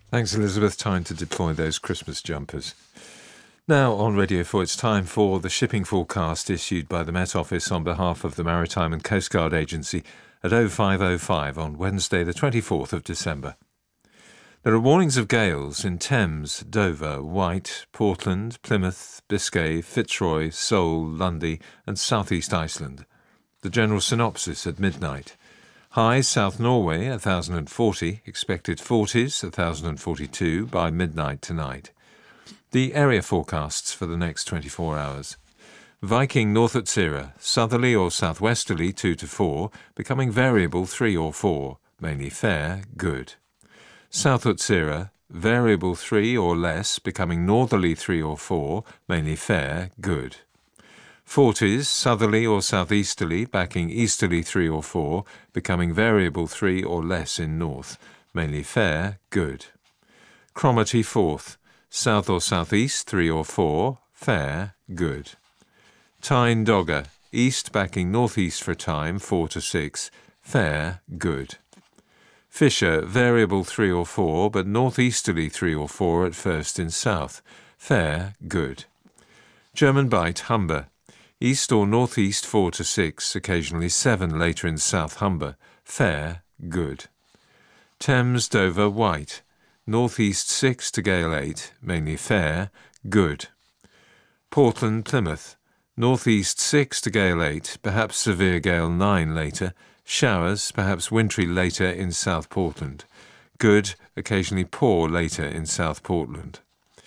Thanks, Elizabeth. Time to deploy those Christmas jumpers. Now on Radio 4, it's time for the shipping forecast issued by the Met Office on behalf of the Maritime and Coast Guard Agency at 05:05 on Wednesday, the 24th of December. There are warnings of gales in Thames, Dover, Wight, Portland, Plymouth, Biscay, Fitzroy, Seoul, Lundy and South East Iceland. The general synopsis at midnight. Highs South Norway 1,040, expected 40s 1,042 by midnight tonight. The area forecasts for the next 24 hours. Viking north at Utsira, southerly or southwesterly 2 to 4, becoming variable 3 or 4, mainly fair, good. South at Utsira, variable 3 or less, becoming northerly 3 or 4, mainly fair, good. Forties, southerly or southeasterly, backing easterly 3 or 4, becoming variable 3 or less in north, mainly fair, good. Cromarty fourth, south or southeast 3 or 4, fair, good. Tyne Dogger, east backing northeast for a time 4 to 6, fair, good. Fisher, variable 3 or 4, but northeasterly 3 or 4 at first in south, fair, good. German Bight, Humber, east or northeast 4 to 6, occasionally 7 later in South Humber, fair, good. Thames, Dover, Wight, northeast 6 to gale 8, mainly fair, good. Portland, Plymouth, northeast 6 to gale 8, perhaps severe gale 9 later, showers, perhaps wintry later in South Portland, good, occasionally poor later in South Portland.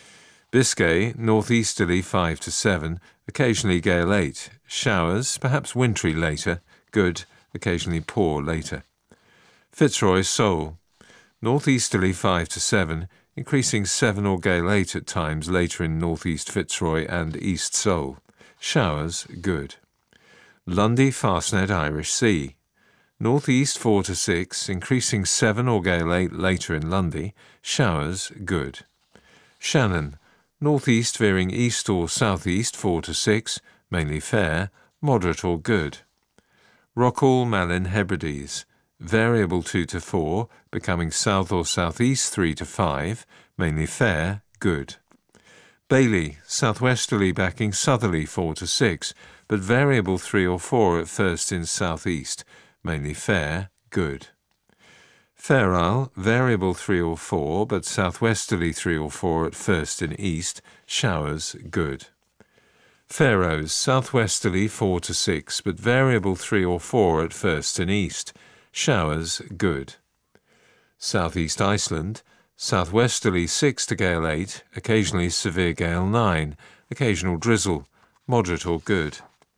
Biscay, northeasterly 5 to 7, occasionally gale 8, showers, perhaps wintry later, good, occasionally poor later. Fitzroy, Seoul, northeasterly 5 to 7, increasing 7 or gale 8 at times later in northeast Fitzroy and east Seoul, showers, good. Lundy, Fastnet, Irish Sea, northeast 4 to 6, increasing 7 or gale 8 later in Lundy, showers, good. Shannon, northeast veering east or southeast 4 to 6, mainly fair, moderate or good. Rockall, Malin, Hebrides, variable 2 to 4, becoming south or southeast 3 to 5, mainly fair, good. Bailey, southwesterly backing southerly 4 to 6, but variable 3 or 4 at first in southeast, mainly fair, good. Fair Isle, variable 3 or 4, but southwesterly 3 or 4 at first in east, showers, good. Faroes, southwesterly 4 to 6, but variable 3 or 4 at first in east, showers, good. Southeast Iceland, southwesterly 6 to gale 8, occasionally severe gale 9, occasional drizzle, moderate or good.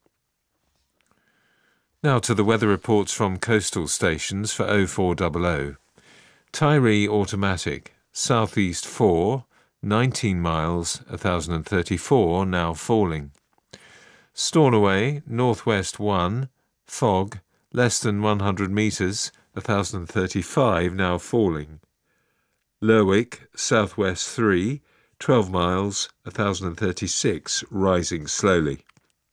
Now to the weather reports from coastal stations for 0400. Tiree automatic, southeast 4, 19 miles, 1,034, now falling. Stornoway, northwest 1, fog, less than 100 metres, 1,035, now falling. Lerwick, southwest 3, 12 miles, 1,036, rising slowly.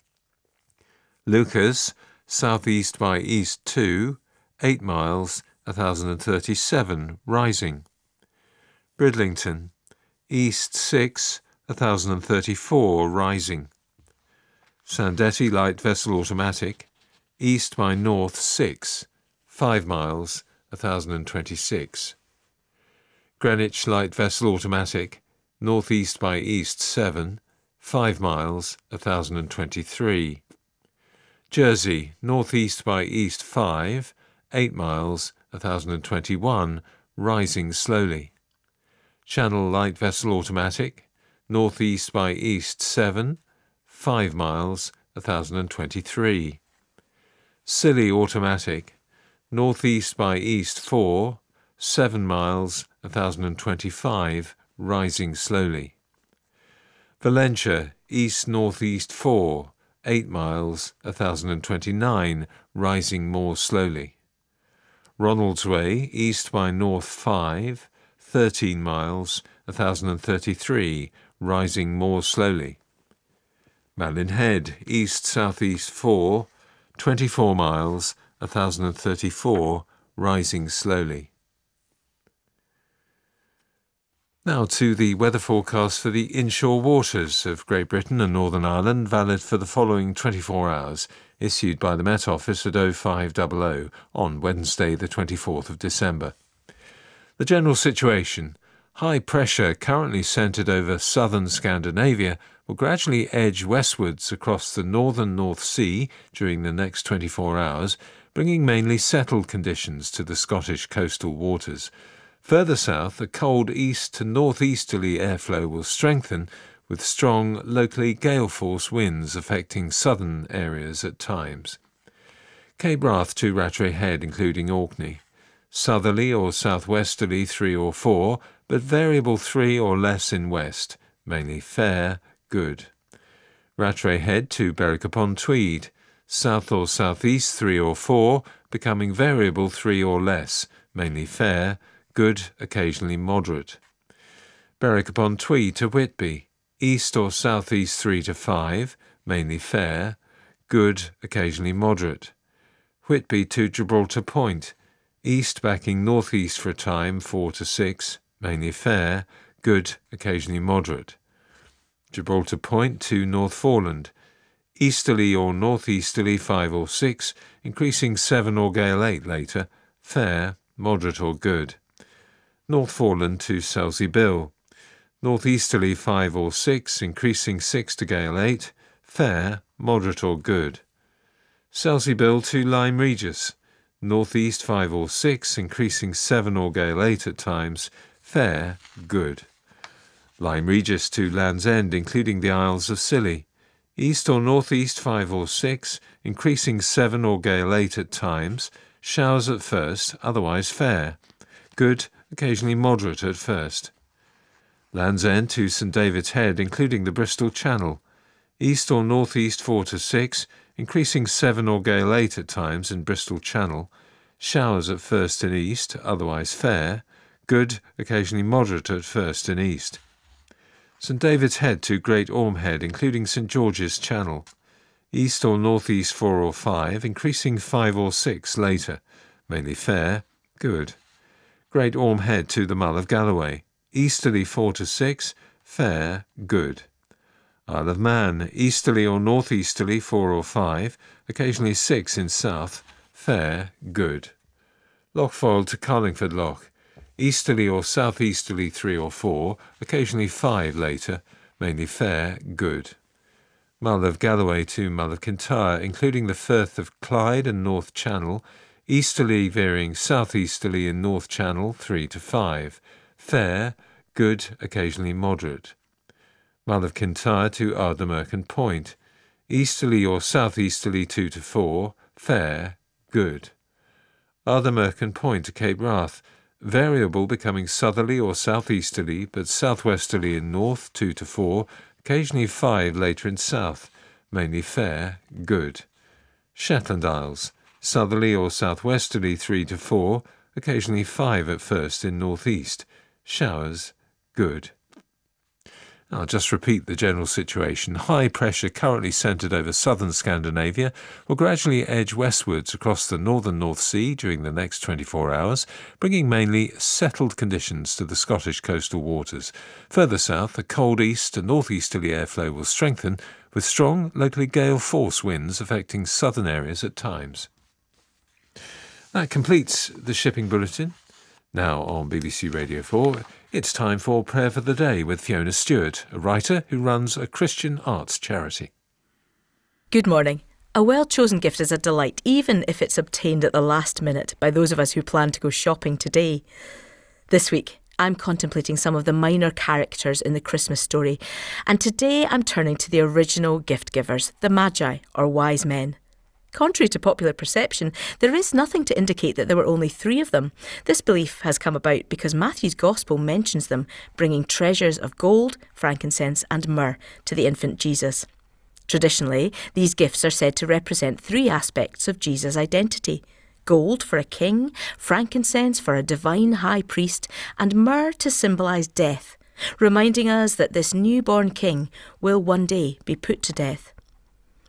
Lucas, southeast by east 2, 8 miles, 1,037, rising. Bridlington, east 6, 1,034, rising. Sandetti light vessel automatic, east by north 6, 5 miles, 1,026. Greenwich light vessel automatic, northeast by east 7, 5 miles, 1,023. Jersey, northeast by east 5, 8 miles, 1,021, rising slowly. Channel light vessel automatic, northeast by east 7, 5 miles, 1,023. Scilly automatic, northeast by east 4, 7 miles, 1,025, rising slowly. Valentia, east-northeast 4, 8 miles, 1,029, rising more slowly. Ronaldsway, east by north 5, 13 miles, 1,033, rising more slowly. Malin Head, east-southeast 4, 24 miles, 1,034, rising slowly. Now to the weather forecast for the inshore waters of Great Britain and Northern Ireland, valid for the following 24 hours, issued by the Met Office at 0500 on Wednesday the 24th of December. The general situation: high pressure currently centred over southern Scandinavia will gradually edge westwards across the northern North Sea during the next 24 hours, bringing mainly settled conditions to the Scottish coastal waters. Further south, a cold east to northeasterly airflow will strengthen, with strong, locally gale-force winds affecting southern areas at times. Cape Wrath to Rattray Head, including Orkney. Southerly or southwesterly 3 or 4, but variable 3 or less in west, mainly fair, good. Rattray Head to Berwick-upon-Tweed. South or southeast 3 or 4, becoming variable 3 or less, mainly fair, good, occasionally moderate. Berwick-upon-Tweed to Whitby. East or southeast 3 to 5, mainly fair, good, occasionally moderate. Whitby to Gibraltar Point. East backing northeast for a time 4 to 6, mainly fair, good, occasionally moderate. Gibraltar Point to North Foreland. Easterly or northeasterly 5 or 6, increasing 7 or gale 8 later, fair, moderate or good. North Foreland to Selsey Bill. Northeasterly 5 or 6, increasing 6 to gale 8, fair, moderate or good. Selsey Bill to Lyme Regis. Northeast 5 or 6, increasing 7 or gale 8 at times, fair, good. Lyme Regis to Land's End, including the Isles of Scilly. East or northeast 5 or 6, increasing 7 or gale 8 at times, showers at first, otherwise fair, good, occasionally moderate at first. Land's End to St David's Head, including the Bristol Channel. East or northeast 4 to 6, increasing 7 or gale 8 at times in Bristol Channel, showers at first in east, otherwise fair, good, occasionally moderate at first in east. St David's Head to Great Orme Head, including St George's Channel. East or northeast 4 or 5, increasing 5 or 6 later, mainly fair, good. Great Orme Head to the Mull of Galloway. Easterly 4 to 6, fair, good. Isle of Man, easterly or northeasterly 4 or 5, occasionally 6 in south, fair, good. Loch Foyle to Carlingford Loch. Easterly or southeasterly 3 or 4, occasionally 5 later, mainly fair, good. Mull of Galloway to Mull of Kintyre, including the Firth of Clyde and North Channel, easterly veering southeasterly in North Channel 3 to 5, fair, good, occasionally moderate. Mull of Kintyre to Ardnamurchan Point, easterly or southeasterly 2 to 4, fair, good. Ardnamurchan Point to Cape Wrath, variable becoming southerly or southeasterly, but southwesterly in north 2 to 4, occasionally 5 later in south, mainly fair, good. Shetland Isles, southerly or southwesterly 3 to 4, occasionally 5 at first in northeast, showers, good. I'll just repeat the general situation. High pressure currently centred over southern Scandinavia will gradually edge westwards across the northern North Sea during the next 24 hours, bringing mainly settled conditions to the Scottish coastal waters. Further south, a cold east to northeasterly airflow will strengthen, with strong, locally gale-force winds affecting southern areas at times. That completes the shipping bulletin. Now on BBC Radio 4, it's time for Prayer for the Day with Fiona Stewart, a writer who runs a Christian arts charity. Good morning. A well-chosen gift is a delight, even if it's obtained at the last minute by those of us who plan to go shopping today. This week, I'm contemplating some of the minor characters in the Christmas story, and today I'm turning to the original gift givers, the Magi, or wise men. Contrary to popular perception, there is nothing to indicate that there were only 3 of them. This belief has come about because Matthew's Gospel mentions them bringing treasures of gold, frankincense and myrrh to the infant Jesus. Traditionally, these gifts are said to represent 3 aspects of Jesus' identity: gold for a king, frankincense for a divine high priest, and myrrh to symbolise death, reminding us that this newborn king will one day be put to death.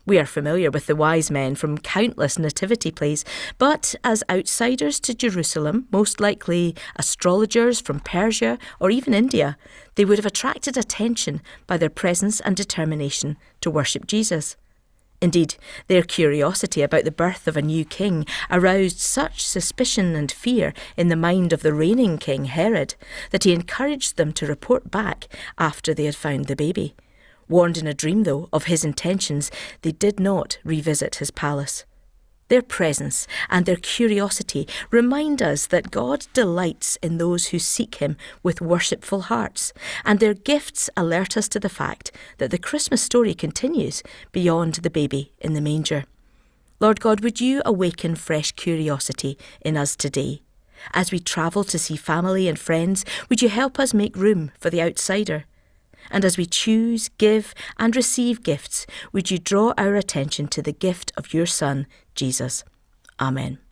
We are familiar with the wise men from countless nativity plays, but as outsiders to Jerusalem, most likely astrologers from Persia or even India, they would have attracted attention by their presence and determination to worship Jesus. Indeed, their curiosity about the birth of a new king aroused such suspicion and fear in the mind of the reigning king, Herod, that he encouraged them to report back after they had found the baby. Warned in a dream, though, of his intentions, they did not revisit his palace. Their presence and their curiosity remind us that God delights in those who seek him with worshipful hearts, and their gifts alert us to the fact that the Christmas story continues beyond the baby in the manger. Lord God, would you awaken fresh curiosity in us today? As we travel to see family and friends, would you help us make room for the outsider? And as we choose, give and receive gifts, would you draw our attention to the gift of your Son, Jesus? Amen.